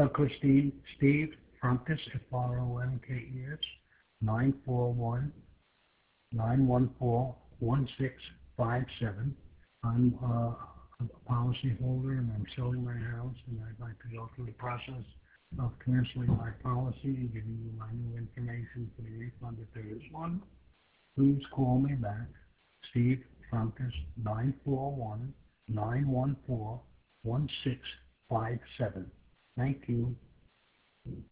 Christine, Steve Frontis, F-R-O-N-K-E-S, 941-914-1657. I'm a policyholder and I'm selling my house and I'd like to go through the process of canceling my policy and giving you my new information for the refund if there is one. Please call me back, Steve Frontis, 941-914-1657. Thank you.